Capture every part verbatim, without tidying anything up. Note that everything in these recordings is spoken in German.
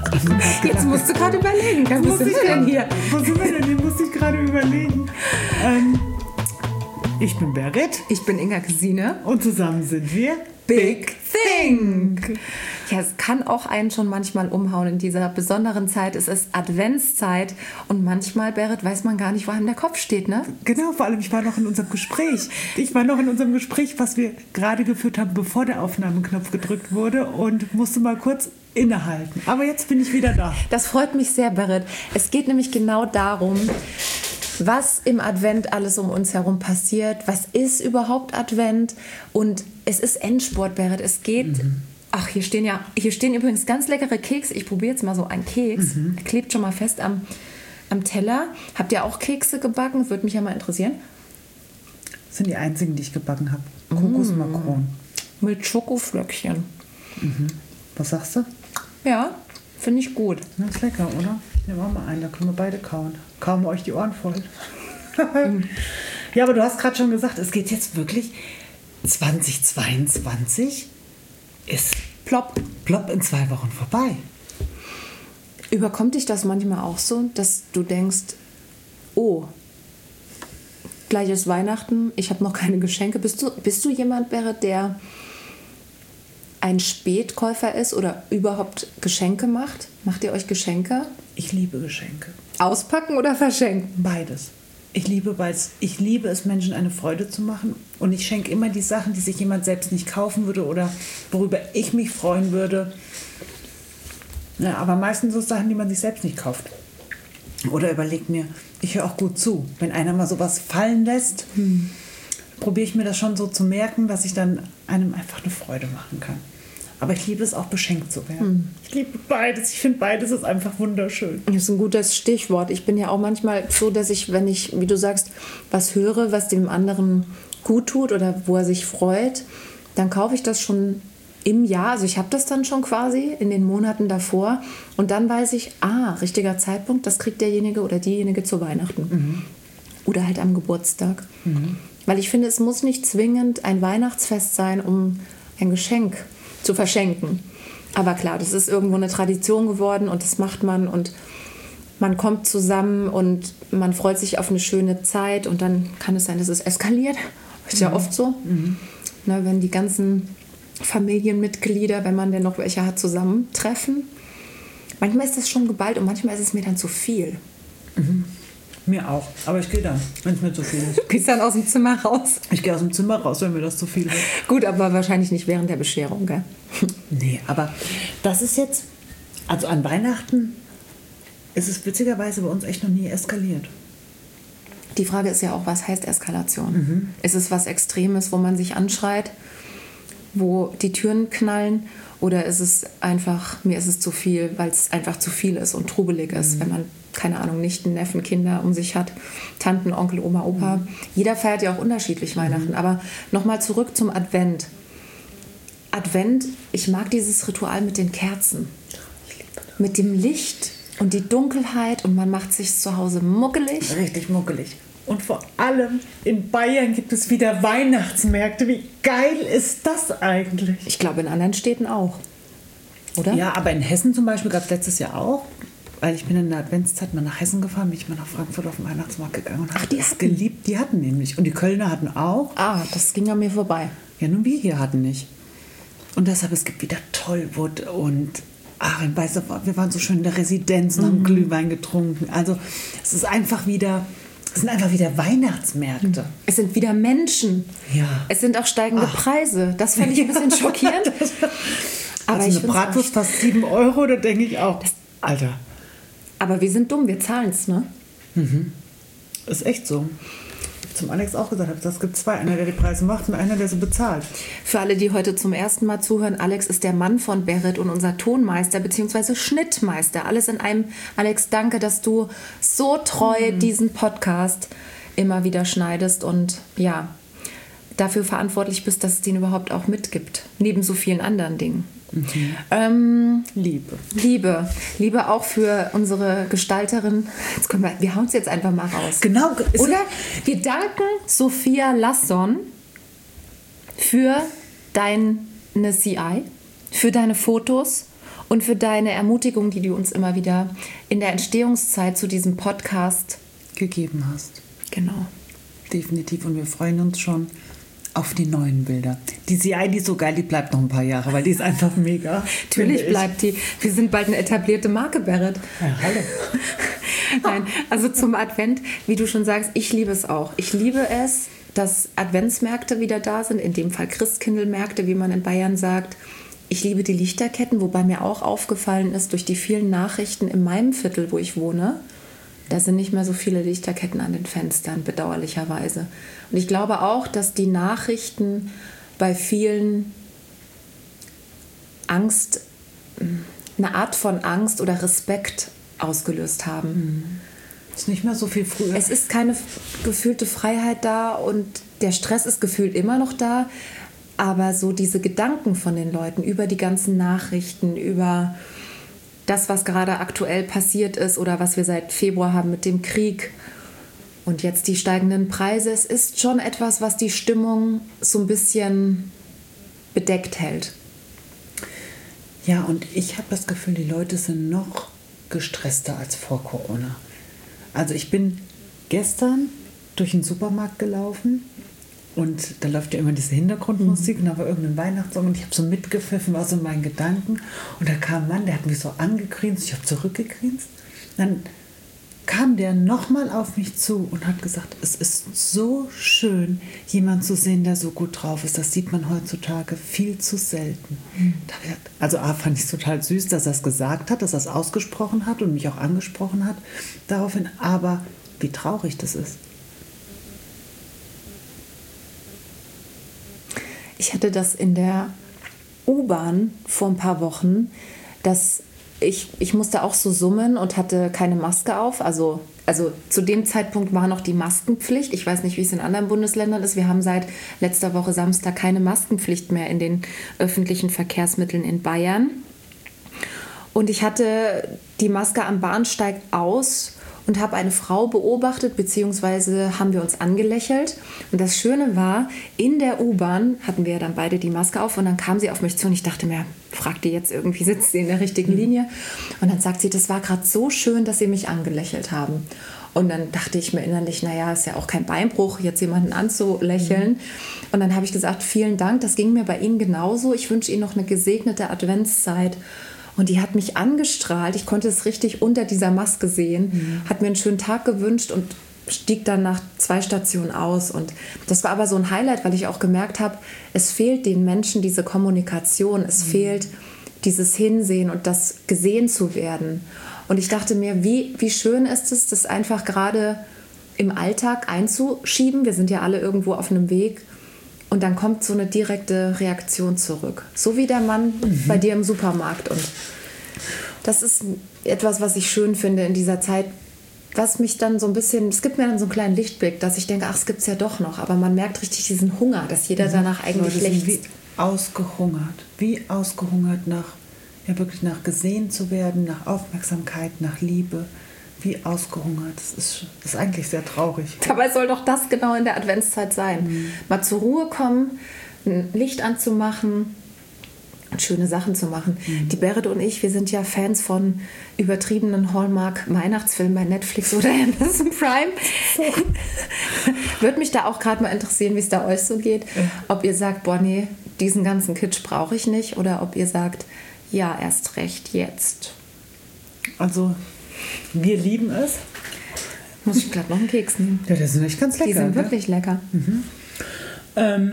Jetzt musst du gerade überlegen. Kann, wo sind wir denn hier? Wo sind wir denn hier? Musste ich gerade überlegen. Ähm, ich bin Berit. Ich bin Inga Gesine. Und zusammen sind wir Big Think. Ja, es kann auch einen schon manchmal umhauen in dieser besonderen Zeit. Es ist Adventszeit und manchmal, Berit, weiß man gar nicht, wo einem der Kopf steht, ne? Genau, vor allem ich war noch in unserem Gespräch. Ich war noch in unserem Gespräch, was wir gerade geführt haben, bevor der Aufnahmeknopf gedrückt wurde und musste mal kurz innehalten. Aber jetzt bin ich wieder da. Das freut mich sehr, Berit. Es geht nämlich genau darum, was im Advent alles um uns herum passiert. Was ist überhaupt Advent? Und es ist Endspurt, Berit. Es geht... Mhm. Ach, hier stehen ja, hier stehen übrigens ganz leckere Kekse. Ich probiere jetzt mal so einen Keks. Mhm. Er klebt schon mal fest am, am Teller. Habt ihr auch Kekse gebacken? Würde mich ja mal interessieren. Das sind die einzigen, die ich gebacken habe. Kokosmakronen. Mit Schokoflöckchen. Mhm. Was sagst du? Ja, finde ich gut. Das ist lecker, oder? Nehmen wir mal einen, da können wir beide kauen. Kauen wir euch die Ohren voll. mhm. Ja, aber du hast gerade schon gesagt, es geht jetzt wirklich zwanzig zweiundzwanzig ist plopp, plopp in zwei Wochen vorbei. Überkommt dich das manchmal auch so, dass du denkst, oh, gleich ist Weihnachten, ich habe noch keine Geschenke. Bist du, bist du jemand, Berit, der ein Spätkäufer ist oder überhaupt Geschenke macht? Macht ihr euch Geschenke? Ich liebe Geschenke. Auspacken oder verschenken? Beides. Ich liebe beides. Ich liebe es, Menschen eine Freude zu machen. Und ich schenke immer die Sachen, die sich jemand selbst nicht kaufen würde oder worüber ich mich freuen würde. Ja, aber meistens so Sachen, die man sich selbst nicht kauft. Oder überlegt mir, ich höre auch gut zu. Wenn einer mal sowas fallen lässt, hm. probiere ich mir das schon so zu merken, dass ich dann einem einfach eine Freude machen kann. Aber ich liebe es auch, beschenkt zu werden. Hm. Ich liebe beides. Ich finde, beides ist einfach wunderschön. Das ist ein gutes Stichwort. Ich bin ja auch manchmal so, dass ich, wenn ich, wie du sagst, was höre, was dem anderen gut tut oder wo er sich freut, dann kaufe ich das schon im Jahr. Also ich habe das dann schon quasi in den Monaten davor. Und dann weiß ich, ah, richtiger Zeitpunkt, das kriegt derjenige oder diejenige zu Weihnachten. Mhm. Oder halt am Geburtstag. Mhm. Weil ich finde, es muss nicht zwingend ein Weihnachtsfest sein, um ein Geschenk zu verschenken. Aber klar, das ist irgendwo eine Tradition geworden und das macht man und man kommt zusammen und man freut sich auf eine schöne Zeit und dann kann es sein, dass es eskaliert. Ist ja mhm. oft so. Mhm. Na, wenn die ganzen Familienmitglieder, wenn man denn noch welche hat, zusammentreffen. Manchmal ist das schon geballt und manchmal ist es mir dann zu viel. Mhm. Mir auch. Aber ich gehe dann, wenn es mir zu viel ist. Du gehst dann aus dem Zimmer raus? Ich gehe aus dem Zimmer raus, wenn mir das zu viel wird. Gut, aber wahrscheinlich nicht während der Bescherung, gell? Nee, aber das ist jetzt, also an Weihnachten ist es witzigerweise bei uns echt noch nie eskaliert. Die Frage ist ja auch, was heißt Eskalation? Mhm. Ist es was Extremes, wo man sich anschreit, wo die Türen knallen? Oder ist es einfach, mir ist es zu viel, weil es einfach zu viel ist und trubelig ist, mhm. wenn man, keine Ahnung, Nichten, Neffen, Kinder um sich hat, Tanten, Onkel, Oma, Opa. Mhm. Jeder feiert ja auch unterschiedlich Weihnachten. Mhm. Aber nochmal zurück zum Advent. Advent, ich mag dieses Ritual mit den Kerzen. Mit dem Licht und die Dunkelheit und man macht sich zu Hause muckelig. Richtig muckelig. Und vor allem in Bayern gibt es wieder Weihnachtsmärkte. Wie geil ist das eigentlich? Ich glaube, in anderen Städten auch. Oder? Ja, aber in Hessen zum Beispiel gab es letztes Jahr auch. Weil ich bin in der Adventszeit mal nach Hessen gefahren, bin ich mal nach Frankfurt auf den Weihnachtsmarkt gegangen und habe es geliebt. Die hatten nämlich. Und die Kölner hatten auch. Ah, das ging an mir vorbei. Ja, nun wir hier hatten nicht. Und deshalb, es gibt wieder Tollwood und ach, in Weißer, wir waren so schön in der Residenz und mhm. haben Glühwein getrunken. Also es ist einfach wieder... Es sind einfach wieder Weihnachtsmärkte. Es sind wieder Menschen. Ja. Es sind auch steigende Ach. Preise. Das fand ich ein bisschen schockierend. Aber also ich eine Bratwurst fast sieben Euro, da denke ich auch, das, Alter. Aber wir sind dumm, wir zahlen es, ne? Mhm. Ist echt so. Zum Alex auch gesagt habe, das gibt zwei. Einer, der die Preise macht und einer, der sie bezahlt. Für alle, die heute zum ersten Mal zuhören, Alex ist der Mann von Berit und unser Tonmeister bzw. Schnittmeister. Alles in einem. Alex, danke, dass du so treu mhm. diesen Podcast immer wieder schneidest und ja, dafür verantwortlich bist, dass es den überhaupt auch mitgibt. Neben so vielen anderen Dingen. Mhm. Ähm, Liebe. Liebe. Liebe auch für unsere Gestalterin. Jetzt können wir, wir hauen es jetzt einfach mal raus. Genau. Oder wir danken Sophia Lasson für deine C I, für deine Fotos und für deine Ermutigung, die du uns immer wieder in der Entstehungszeit zu diesem Podcast gegeben hast. Genau. Definitiv. Und wir freuen uns schon auf die neuen Bilder. Die C I, die ist so geil, die bleibt noch ein paar Jahre, weil die ist einfach mega. Natürlich bleibt die. Wir sind bald eine etablierte Marke, Berit. Ja, hallo. Nein, also zum Advent, wie du schon sagst, ich liebe es auch. Ich liebe es, dass Adventsmärkte wieder da sind, in dem Fall Christkindlmärkte, wie man in Bayern sagt. Ich liebe die Lichterketten, wobei mir auch aufgefallen ist, durch die vielen Nachrichten in meinem Viertel, wo ich wohne, da sind nicht mehr so viele Lichterketten an den Fenstern, bedauerlicherweise. Und ich glaube auch, dass die Nachrichten bei vielen Angst, eine Art von Angst oder Respekt ausgelöst haben. Es ist nicht mehr so viel früher. Es ist keine gefühlte Freiheit da und der Stress ist gefühlt immer noch da. Aber so diese Gedanken von den Leuten über die ganzen Nachrichten, über das, was gerade aktuell passiert ist oder was wir seit Februar haben mit dem Krieg und jetzt die steigenden Preise, es ist schon etwas, was die Stimmung so ein bisschen bedeckt hält. Ja, und ich habe das Gefühl, die Leute sind noch gestresster als vor Corona. Also ich bin gestern durch den Supermarkt gelaufen und da läuft ja immer diese Hintergrundmusik, mhm. und da war irgendein Weihnachtssong und ich habe so mitgepfiffen, war so in meinen Gedanken und da kam ein Mann, der hat mich so angegrinst, ich habe zurückgegrinst. Dann kam der nochmal auf mich zu und hat gesagt, es ist so schön, jemanden zu sehen, der so gut drauf ist. Das sieht man heutzutage viel zu selten. Mhm. Also A, fand ich es total süß, dass er es gesagt hat, dass er es ausgesprochen hat und mich auch angesprochen hat daraufhin. Aber wie traurig das ist. Ich hatte das in der U-Bahn vor ein paar Wochen, dass ich, ich musste auch so summen und hatte keine Maske auf. Also, also zu dem Zeitpunkt war noch die Maskenpflicht. Ich weiß nicht, wie es in anderen Bundesländern ist. Wir haben seit letzter Woche Samstag keine Maskenpflicht mehr in den öffentlichen Verkehrsmitteln in Bayern. Und ich hatte die Maske am Bahnsteig aus und habe eine Frau beobachtet, beziehungsweise haben wir uns angelächelt. Und das Schöne war, in der U-Bahn hatten wir dann beide die Maske auf und dann kam sie auf mich zu und ich dachte mir, fragt die jetzt irgendwie, sitzt sie in der richtigen Linie? Und dann sagt sie, das war gerade so schön, dass sie mich angelächelt haben. Und dann dachte ich mir innerlich, naja, ist ja auch kein Beinbruch, jetzt jemanden anzulächeln. Mhm. Und dann habe ich gesagt, vielen Dank, das ging mir bei Ihnen genauso. Ich wünsche Ihnen noch eine gesegnete Adventszeit. Und die hat mich angestrahlt. Ich konnte es richtig unter dieser Maske sehen. Mhm. Hat mir einen schönen Tag gewünscht und stieg dann nach zwei Stationen aus. Und das war aber so ein Highlight, weil ich auch gemerkt habe, es fehlt den Menschen diese Kommunikation. Es mhm. fehlt dieses Hinsehen und das gesehen zu werden. Und ich dachte mir, wie, wie schön ist es, das einfach gerade im Alltag einzuschieben. Wir sind ja alle irgendwo auf einem Weg. Und dann kommt so eine direkte Reaktion zurück. So wie der Mann mhm. bei dir im Supermarkt. Und das ist etwas, was ich schön finde in dieser Zeit, was mich dann so ein bisschen, es gibt mir dann so einen kleinen Lichtblick, dass ich denke, ach, es gibt es ja doch noch. Aber man merkt richtig diesen Hunger, dass jeder danach eigentlich lechzt. Wie ausgehungert. Wie ausgehungert nach, ja wirklich nach gesehen zu werden, nach Aufmerksamkeit, nach Liebe. Wie ausgehungert. Das ist, das ist eigentlich sehr traurig. Dabei soll doch das genau in der Adventszeit sein. Mhm. Mal zur Ruhe kommen, ein Licht anzumachen und schöne Sachen zu machen. Mhm. Die Berit und ich, wir sind ja Fans von übertriebenen Hallmark-Weihnachtsfilmen bei Netflix oder Amazon Prime. So. Würde mich da auch gerade mal interessieren, wie es da euch so geht. Ja. Ob ihr sagt, boah nee, diesen ganzen Kitsch brauche ich nicht. Oder ob ihr sagt, ja, erst recht jetzt. Also wir lieben es. Muss ich gerade noch einen Keks nehmen. Ja, die sind echt ganz lecker. Die sind ne? wirklich lecker. Mhm. Ähm,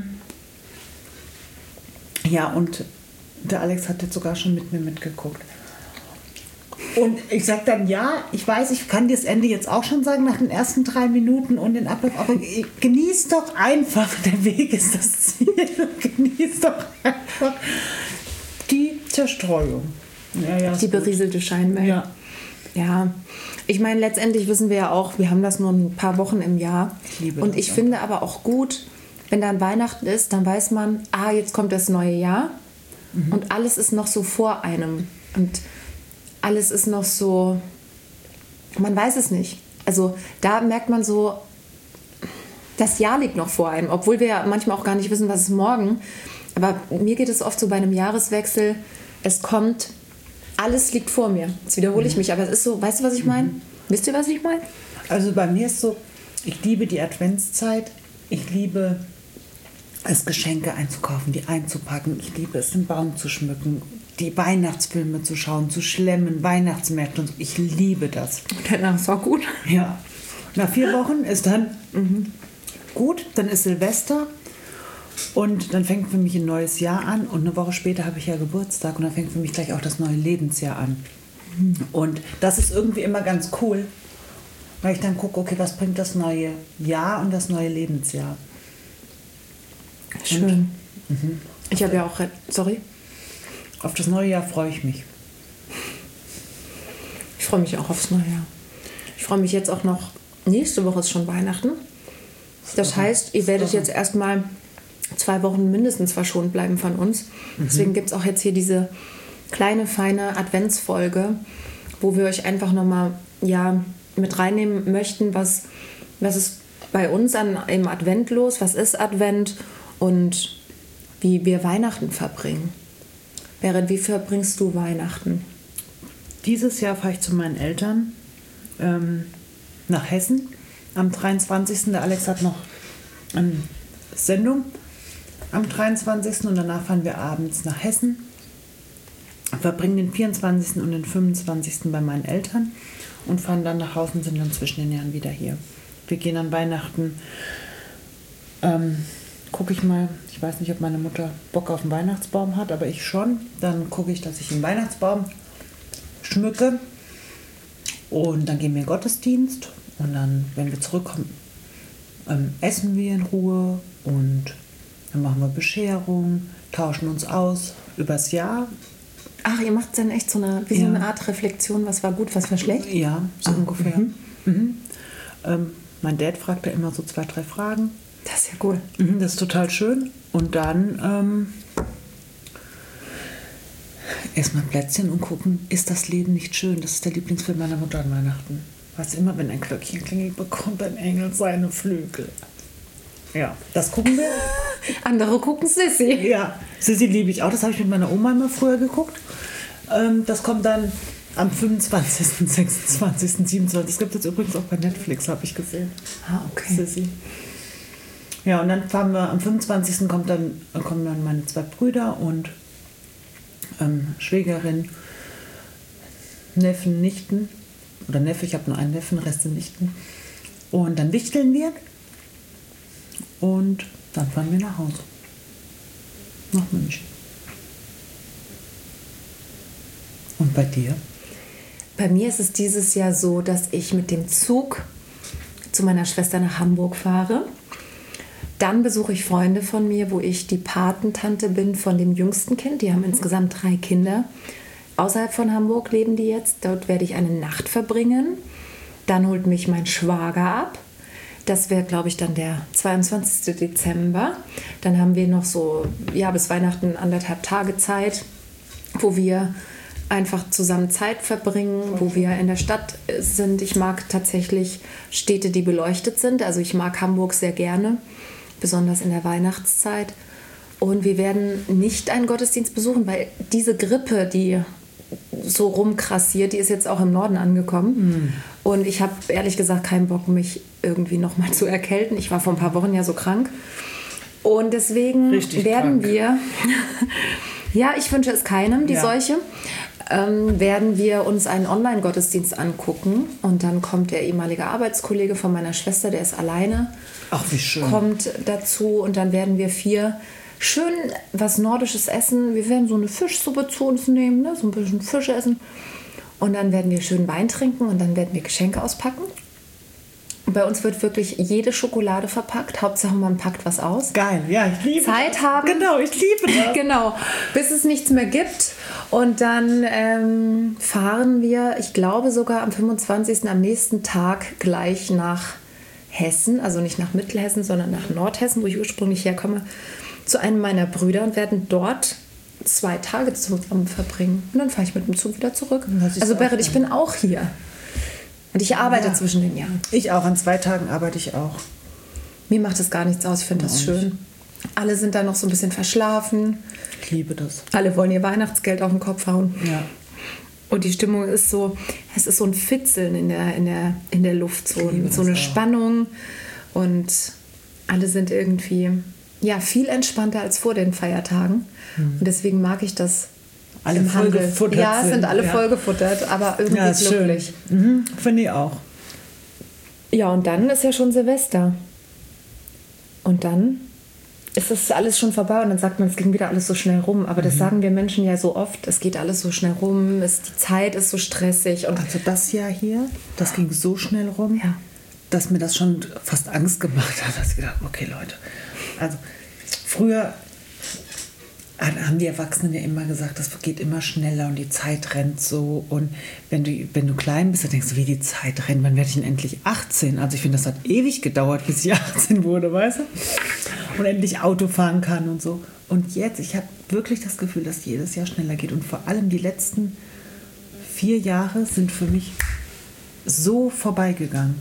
ja, und der Alex hat jetzt sogar schon mit mir mitgeguckt. Und ich sage dann, ja, ich weiß, ich kann dir das Ende jetzt auch schon sagen, nach den ersten drei Minuten und den Ablauf, aber genieß doch einfach, der Weg ist das Ziel. Genieß doch einfach die Zerstreuung. Ja, ja, die berieselte Scheinwelt. Ja. Ja, ich meine, letztendlich wissen wir ja auch, wir haben das nur ein paar Wochen im Jahr. Ich liebe und das ich auch. finde aber auch gut, wenn dann Weihnachten ist, dann weiß man, ah, jetzt kommt das neue Jahr mhm. und alles ist noch so vor einem und alles ist noch so, man weiß es nicht. Also da merkt man so, das Jahr liegt noch vor einem, obwohl wir ja manchmal auch gar nicht wissen, was ist morgen. Aber mir geht es oft so bei einem Jahreswechsel, es kommt alles liegt vor mir. Jetzt wiederhole ich mich, aber es ist so, weißt du, was ich meine? Mhm. Wisst ihr, was ich meine? Also bei mir ist so, ich liebe die Adventszeit. Ich liebe es, Geschenke einzukaufen, die einzupacken. Ich liebe es, den Baum zu schmücken, die Weihnachtsfilme zu schauen, zu schlemmen, Weihnachtsmärkte und so. Ich liebe das. Das ist auch gut. Ja. Nach vier Wochen ist dann mhm. gut, dann ist Silvester und dann fängt für mich ein neues Jahr an und eine Woche später habe ich ja Geburtstag und dann fängt für mich gleich auch das neue Lebensjahr an. Mhm. Und das ist irgendwie immer ganz cool, weil ich dann gucke, okay, was bringt das neue Jahr und das neue Lebensjahr. Schön. Und, mhm. Ich habe ja auch, sorry. Auf das neue Jahr freue ich mich. Ich freue mich auch aufs neue Jahr. Ich freue mich jetzt auch noch, nächste Woche ist schon Weihnachten. Das heißt, ihr werdet jetzt erstmal zwei Wochen mindestens verschont bleiben von uns. Mhm. Deswegen gibt es auch jetzt hier diese kleine, feine Adventsfolge, wo wir euch einfach nochmal ja, mit reinnehmen möchten, was, was ist bei uns an, im Advent los, was ist Advent und wie wir Weihnachten verbringen. Berit, wie verbringst du Weihnachten? Dieses Jahr fahre ich zu meinen Eltern ähm, nach Hessen. Am dreiundzwanzigsten Der Alex hat noch eine Sendung am dreiundzwanzigsten und danach fahren wir abends nach Hessen. Verbringen den vierundzwanzigsten und den fünfundzwanzigsten bei meinen Eltern und fahren dann nach Hause und sind dann zwischen den Jahren wieder hier. Wir gehen an Weihnachten, ähm, gucke ich mal, ich weiß nicht, ob meine Mutter Bock auf einen Weihnachtsbaum hat, aber ich schon. Dann gucke ich, dass ich einen Weihnachtsbaum schmücke und dann gehen wir in den Gottesdienst und dann, wenn wir zurückkommen, ähm, essen wir in Ruhe und dann machen wir Bescherung, tauschen uns aus übers Jahr. Ach, ihr macht dann echt so eine, wie ja. so eine Art Reflexion, was war gut, was war schlecht? Ja, so ah, ungefähr. Mhm. Mhm. Ähm, mein Dad fragt da immer so zwei, drei Fragen. Das ist ja cool. Mhm, das ist total schön. Und dann ähm, erstmal Plätzchen und gucken, ist das Leben nicht schön? Das ist der Lieblingsfilm meiner Mutter an Weihnachten. Was immer, wenn ein Glöckchen klingelt, bekommt ein Engel seine Flügel. Ja, das gucken wir. Andere gucken Sissi. Ja, Sissi liebe ich auch. Das habe ich mit meiner Oma immer früher geguckt. Ähm, das kommt dann am fünfundzwanzigsten, sechsundzwanzigsten, siebenundzwanzigsten Das gibt es übrigens auch bei Netflix, habe ich gesehen. Ah, okay. Sissi. Ja, und dann fahren wir, am fünfundzwanzigsten kommt dann, kommen dann meine zwei Brüder und ähm, Schwägerin, Neffen, Nichten. Oder Neffe, ich habe nur einen Neffen, Rest sind Nichten. Und dann wichteln wir. Und dann fahren wir nach Hause. Nach München. Und bei dir? Bei mir ist es dieses Jahr so, dass ich mit dem Zug zu meiner Schwester nach Hamburg fahre. Dann besuche ich Freunde von mir, wo ich die Patentante bin von dem jüngsten Kind. Die haben insgesamt drei Kinder. Außerhalb von Hamburg leben die jetzt. Dort werde ich eine Nacht verbringen. Dann holt mich mein Schwager ab. Das wäre, glaube ich, dann der zweiundzwanzigsten Dezember. Dann haben wir noch so, ja, bis Weihnachten anderthalb Tage Zeit, wo wir einfach zusammen Zeit verbringen, wo wir in der Stadt sind. Ich mag tatsächlich Städte, die beleuchtet sind. Also ich mag Hamburg sehr gerne, besonders in der Weihnachtszeit. Und wir werden nicht einen Gottesdienst besuchen, weil diese Grippe, die so rumkrassiert, die ist jetzt auch im Norden angekommen. Mhm. Und ich habe ehrlich gesagt keinen Bock, mich irgendwie nochmal zu erkälten. Ich war vor ein paar Wochen ja so krank. Und deswegen Richtig werden krank. wir, ja, ich wünsche es keinem, die ja. Seuche, ähm, werden wir uns einen Online-Gottesdienst angucken. Und dann kommt der ehemalige Arbeitskollege von meiner Schwester, der ist alleine. Ach, wie schön. Kommt dazu und dann werden wir vier schön was Nordisches essen. Wir werden so eine Fischsuppe zu uns nehmen, ne? So ein bisschen Fisch essen. Und dann werden wir schön Wein trinken und dann werden wir Geschenke auspacken. Und bei uns wird wirklich jede Schokolade verpackt. Hauptsache, man packt was aus. Geil, ja, ich liebe Zeit das. haben. Genau, ich liebe das. Genau, bis es nichts mehr gibt. Und dann ähm, fahren wir, ich glaube sogar am fünfundzwanzigsten am nächsten Tag gleich nach Hessen. Also nicht nach Mittelhessen, sondern nach Nordhessen, wo ich ursprünglich herkomme, zu einem meiner Brüder und werden dort zwei Tage zusammen verbringen. Und dann fahre ich mit dem Zug wieder zurück. Also Berit, ich bin auch hier. Und ich arbeite ja. zwischen den Jahren. Ich auch, an zwei Tagen arbeite ich auch. Mir macht das gar nichts aus, ich finde das schön. Alle sind da noch so ein bisschen verschlafen. Ich liebe das. Alle wollen ihr Weihnachtsgeld auf den Kopf hauen. Ja. Und die Stimmung ist so, es ist so ein Fitzeln in der, in der, in der Luft, so, so eine auch. Spannung. Und alle sind irgendwie ja, viel entspannter als vor den Feiertagen. Mhm. Und deswegen mag ich das alle im voll Handel. Gefuttert ja, es sind, sind alle ja. voll gefuttert, aber irgendwie ja, glücklich. Mhm, finde ich auch. Ja, und dann ist ja schon Silvester. Und dann ist das alles schon vorbei und dann sagt man, es ging wieder alles so schnell rum. Aber das mhm. sagen wir Menschen ja so oft, es geht alles so schnell rum, es, die Zeit ist so stressig. Und also das Jahr hier, das ging so schnell rum, ja. dass mir das schon fast Angst gemacht hat. Dass ich gedacht, okay Leute, also früher haben die Erwachsenen ja immer gesagt, das geht immer schneller und die Zeit rennt so. Und wenn du, wenn du klein bist, dann denkst du, wie die Zeit rennt, wann werde ich denn endlich achtzehn? Also ich finde, das hat ewig gedauert, bis ich achtzehn wurde, weißt du? Und endlich Auto fahren kann und so. Und jetzt, ich habe wirklich das Gefühl, dass jedes Jahr schneller geht. Und vor allem die letzten vier Jahre sind für mich so vorbeigegangen.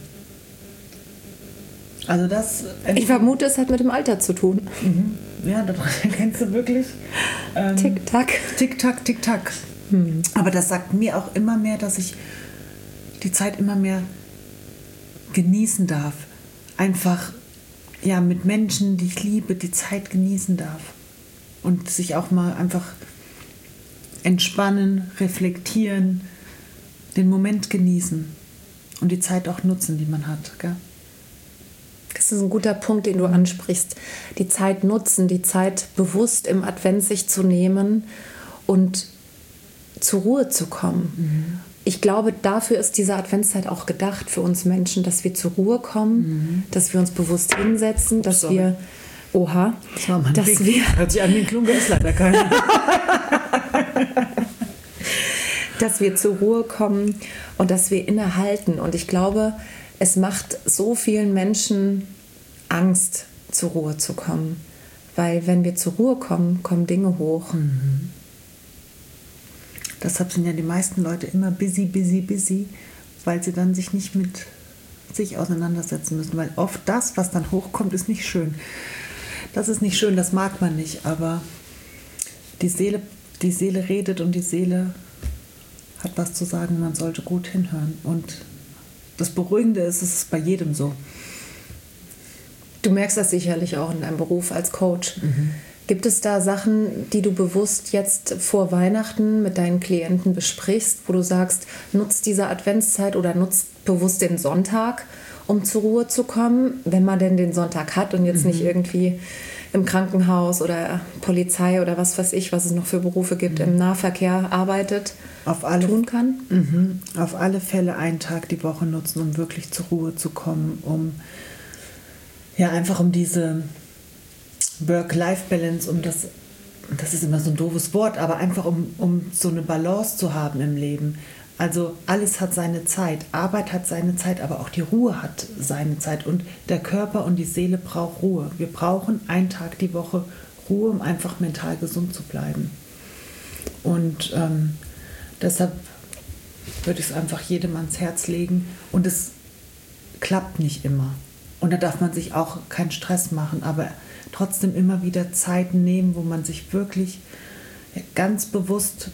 Also das... Ich vermute, es hat mit dem Alter zu tun. Mhm. Ja, das kennst du wirklich. Ähm, Tick-Tack. Tick-Tack, Tick-Tack. Hm. Aber das sagt mir auch immer mehr, dass ich die Zeit immer mehr genießen darf. Einfach ja, mit Menschen, die ich liebe, die Zeit genießen darf. Und sich auch mal einfach entspannen, reflektieren, den Moment genießen und die Zeit auch nutzen, die man hat. Gell? Das ist ein guter Punkt, den du ansprichst. Die Zeit nutzen, die Zeit bewusst im Advent sich zu nehmen und zur Ruhe zu kommen. Mhm. Ich glaube, dafür ist diese Adventszeit auch gedacht für uns Menschen, dass wir zur Ruhe kommen, mhm. dass wir uns bewusst hinsetzen, dass Sorry. wir, oha, das war mein dass Weg. wir, hört sich an wie ein Klunge, ist leider keiner. dass wir zur Ruhe kommen und dass wir innehalten. Und ich glaube, es macht so vielen Menschen Angst, zur Ruhe zu kommen. Weil wenn wir zur Ruhe kommen, kommen Dinge hoch. Mhm. Deshalb sind ja die meisten Leute immer busy, busy, busy, weil sie dann sich nicht mit sich auseinandersetzen müssen. Weil oft das, was dann hochkommt, ist nicht schön. Das ist nicht schön, das mag man nicht. Aber die Seele, die Seele redet und die Seele hat was zu sagen. Man sollte gut hinhören. Und das Beruhigende ist, es ist bei jedem so. Du merkst das sicherlich auch in deinem Beruf als Coach. Mhm. Gibt es da Sachen, die du bewusst jetzt vor Weihnachten mit deinen Klienten besprichst, wo du sagst, nutzt diese Adventszeit oder nutzt bewusst den Sonntag, um zur Ruhe zu kommen, wenn man denn den Sonntag hat und jetzt mhm. nicht irgendwie im Krankenhaus oder Polizei oder was weiß ich, was es noch für Berufe gibt, mhm. im Nahverkehr arbeitet, auf alle, tun kann? Mhm. Auf alle Fälle einen Tag die Woche nutzen, um wirklich zur Ruhe zu kommen, um ja einfach um diese Work-Life-Balance, um das, das ist immer so ein doofes Wort, aber einfach um, um so eine Balance zu haben im Leben. Also alles hat seine Zeit, Arbeit hat seine Zeit, aber auch die Ruhe hat seine Zeit und der Körper und die Seele brauchen Ruhe. Wir brauchen einen Tag die Woche Ruhe, um einfach mental gesund zu bleiben. Und ähm, deshalb würde ich es einfach jedem ans Herz legen und es klappt nicht immer. Und da darf man sich auch keinen Stress machen, aber trotzdem immer wieder Zeiten nehmen, wo man sich wirklich ganz bewusst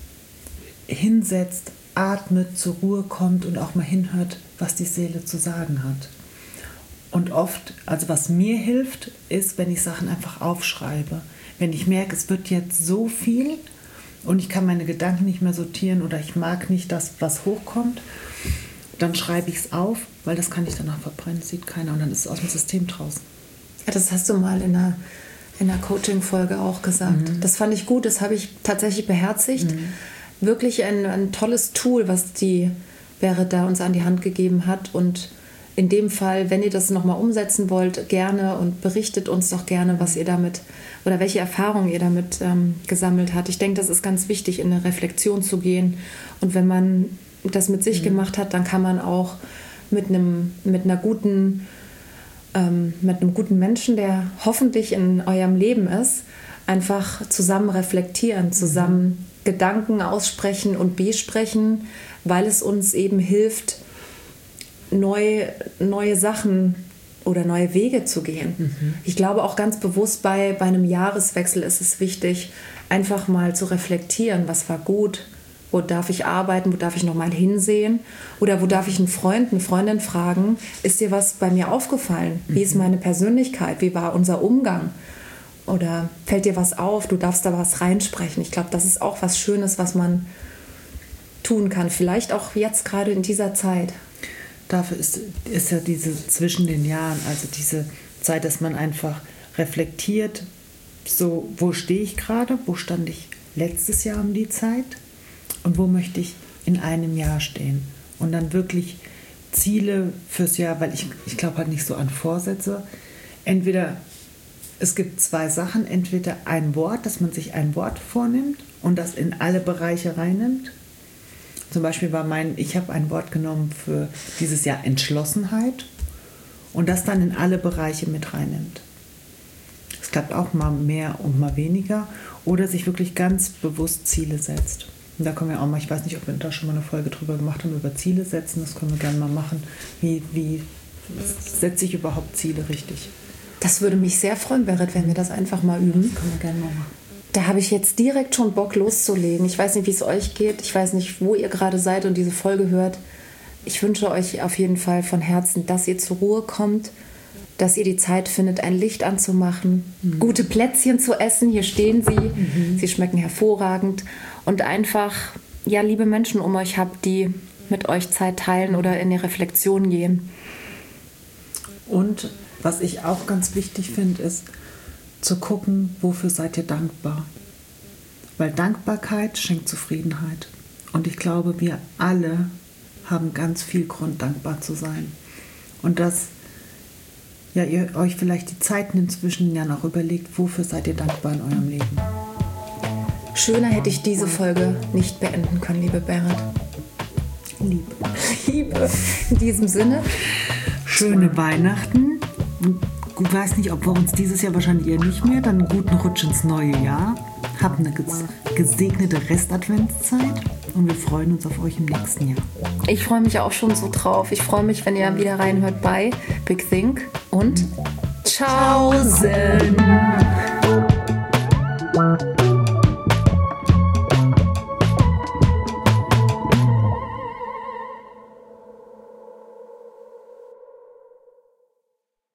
hinsetzt, atmet, zur Ruhe kommt und auch mal hinhört, was die Seele zu sagen hat. Und oft, also was mir hilft, ist, wenn ich Sachen einfach aufschreibe. Wenn ich merke, es wird jetzt so viel und ich kann meine Gedanken nicht mehr sortieren oder ich mag nicht das, was hochkommt, dann schreibe ich es auf, weil das kann ich danach verbrennen, sieht keiner und dann ist es aus dem System draußen. Ja, das hast du mal in einer, in einer Coaching-Folge auch gesagt. Mhm. Das fand ich gut, das habe ich tatsächlich beherzigt. Mhm. Wirklich ein, ein tolles Tool, was die Berit da uns an die Hand gegeben hat. Und in dem Fall, wenn ihr das nochmal umsetzen wollt, gerne und berichtet uns doch gerne, was ihr damit oder welche Erfahrungen ihr damit ähm, gesammelt habt. Ich denke, das ist ganz wichtig, in eine Reflexion zu gehen. Und wenn man das mit sich mhm. gemacht hat, dann kann man auch mit einem, mit einer guten ähm, mit einem guten Menschen, der hoffentlich in eurem Leben ist, einfach zusammen reflektieren, zusammen mhm. Gedanken aussprechen und besprechen, weil es uns eben hilft, neu, neue Sachen oder neue Wege zu gehen. Mhm. Ich glaube auch ganz bewusst bei, bei einem Jahreswechsel ist es wichtig, einfach mal zu reflektieren, was war gut, Wo darf ich arbeiten? Wo darf ich noch mal hinsehen? Oder wo darf ich einen Freund, eine Freundin fragen, ist dir was bei mir aufgefallen? Wie ist meine Persönlichkeit? Wie war unser Umgang? Oder fällt dir was auf? Du darfst da was reinsprechen. Ich glaube, das ist auch was Schönes, was man tun kann. Vielleicht auch jetzt gerade in dieser Zeit. Dafür ist, ist ja diese zwischen den Jahren, also diese Zeit, dass man einfach reflektiert, so, wo stehe ich gerade, wo stand ich letztes Jahr um die Zeit und wo möchte ich in einem Jahr stehen. Und dann wirklich Ziele fürs Jahr, weil ich, ich glaube halt nicht so an Vorsätze. Entweder, es gibt zwei Sachen, entweder ein Wort, dass man sich ein Wort vornimmt und das in alle Bereiche reinnimmt. Zum Beispiel war mein, ich habe ein Wort genommen für dieses Jahr Entschlossenheit und das dann in alle Bereiche mit reinnimmt. Es klappt auch mal mehr und mal weniger oder sich wirklich ganz bewusst Ziele setzt. Und da können wir auch mal, ich weiß nicht, ob wir da schon mal eine Folge drüber gemacht haben, über Ziele setzen, das können wir gerne mal machen. Wie, wie setze ich überhaupt Ziele richtig? Das würde mich sehr freuen, Berit, wenn wir das einfach mal üben. Das können wir gerne mal machen. Da habe ich jetzt direkt schon Bock loszulegen. Ich weiß nicht, wie es euch geht. Ich weiß nicht, wo ihr gerade seid und diese Folge hört. Ich wünsche euch auf jeden Fall von Herzen, dass ihr zur Ruhe kommt, dass ihr die Zeit findet, ein Licht anzumachen, mhm. gute Plätzchen zu essen. Hier stehen sie. Mhm. Sie schmecken hervorragend. Und einfach, ja, liebe Menschen um euch habt, die mit euch Zeit teilen oder in die Reflexion gehen. Und was ich auch ganz wichtig finde, ist, zu gucken, wofür seid ihr dankbar. Weil Dankbarkeit schenkt Zufriedenheit. Und ich glaube, wir alle haben ganz viel Grund, dankbar zu sein. Und dass ja, ihr euch vielleicht die Zeit nimmt zwischen den Jahren auch überlegt, wofür seid ihr dankbar in eurem Leben. Schöner hätte ich diese Folge nicht beenden können, liebe Berit. Liebe. Liebe. In diesem Sinne. Schöne Weihnachten. Ich weiß nicht, ob wir uns dieses Jahr wahrscheinlich eher nicht mehr, dann einen guten Rutsch ins neue Jahr. Habt eine gesegnete Restadventszeit und wir freuen uns auf euch im nächsten Jahr. Ich freue mich auch schon so drauf. Ich freue mich, wenn ihr wieder reinhört bei Big Think und Tschaußen.